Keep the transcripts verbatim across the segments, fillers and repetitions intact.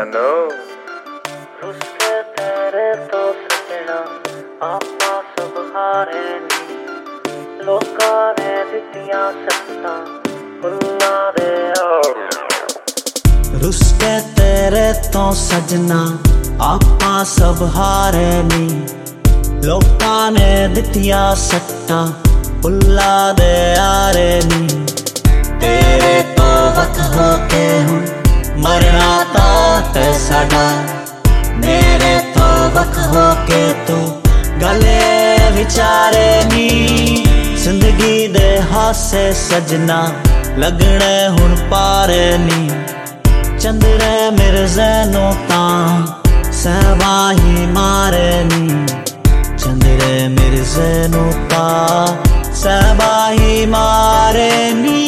जानो रुसके तेरे तो सजना आपा सब हारे नी लोकां ने दित्तियां सत्तां फुल्लां दे रुसके तेरे तो सजना आपा सब हारे नी लोकां ने दित्तियां सट्टां फुल्लां दे यारे नी तेरे तो वक्त हो के हुण मरना ता ते साडा मेरे तो वक्त हो के तू गले विचारे नी जिंदगी दे हासे सजना लगने हुण पारे नी चंद्रे मिर्जे नो तां सहवाही मारे नी चंद्रे मिर्जे नो तां सहवाही मारे नी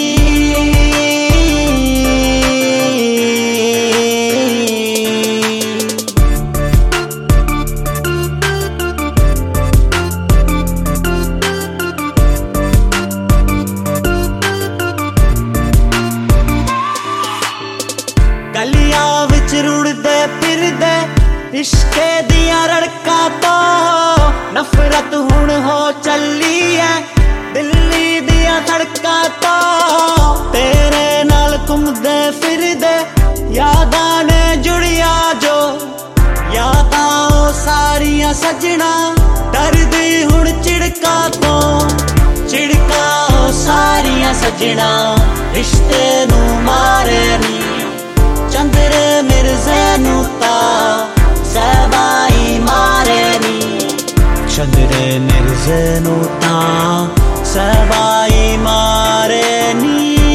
गलियां विच रुड़दे फिरदे इश्के दियां रड़कां तो नफरत हुण हो चली है दिल्ली दियां धड़कां तो तेरे नाल घुमदे फिरदे यादां ने जुड़िया जो यादां ओ सारियां सजना डरदी हुण चिड़कां तो चिड़कां ओ सारियां सजना रिश्ते नू मारे नी चंद्रे मिर्जे नू तां सहवाही मारे नी चंद्रे मिर्जे नू तां सहवाही मारे नी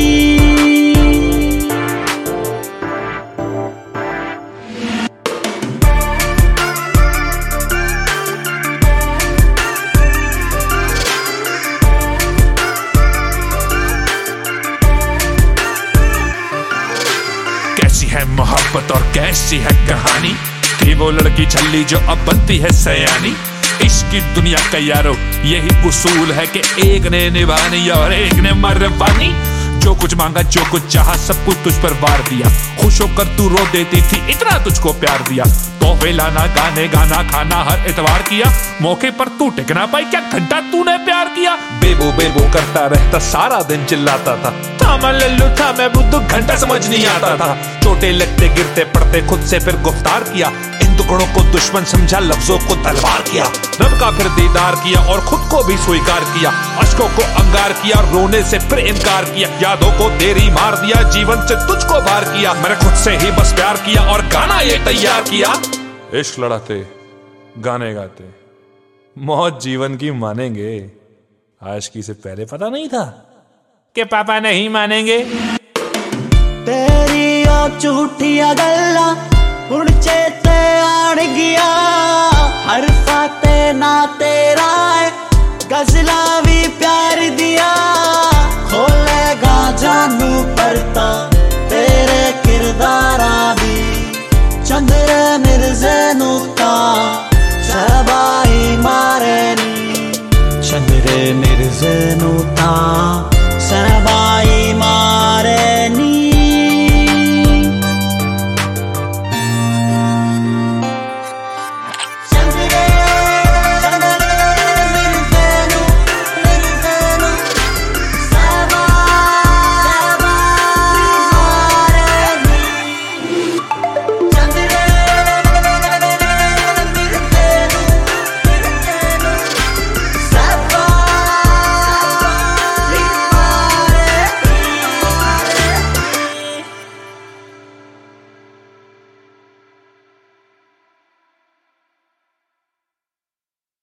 कैसी है मोहब्बत और कैसी है कहानी कि वो लड़की छल्ली जो अब बनती है सयानी। इश्क की दुनिया का यारो यही उसूल है कि एक ने निभानी और एक ने मरवानी। जो कुछ मांगा जो कुछ चाहा सब कुछ तुझ पर वार दिया खुश होकर तू रो देती थी इतना तुझको प्यार दिया तोहफे लाना गाने गाना खाना हर इतवार किया मौके पर तू टिक ना पाई क्या घंटा तूने प्यार किया। बेबो बेबो करता रहता सारा दिन चिल्लाता था था मैं लल्लू था मैं बुद्धू घंटा समझ नहीं आता था। चोटें लगते गिरते पड़ते खुद से फिर गुफ्तार किया इन टुकड़ों को दुश्मन समझा लफ्जों को तलवार किया। रब का फिर दीदार किया और खुद को भी स्वीकार किया अश्कों को अंगार किया रोने से फिर इनकार किया यादों को देरी मार दिया जीवन से तुझको बार किया मैंने खुद से ही बस प्यार किया और गाना ये तैयार किया। इश्क लड़ाते गाने गाते मौत जीवन की मानेंगे आशिकी से पहले पता नहीं था कि पापा नहीं मानेंगे। तेरी ओ झूठिया गल्ला हुण चेते आण गया हर फाते ना तेरा है गजला भी प्यार दिया खोलेगा जानू परता तेरे किरदारा भी चंद्रे मिर्जे नू तां सहवाही मारे नी चंद्रे मिर्जे नू तां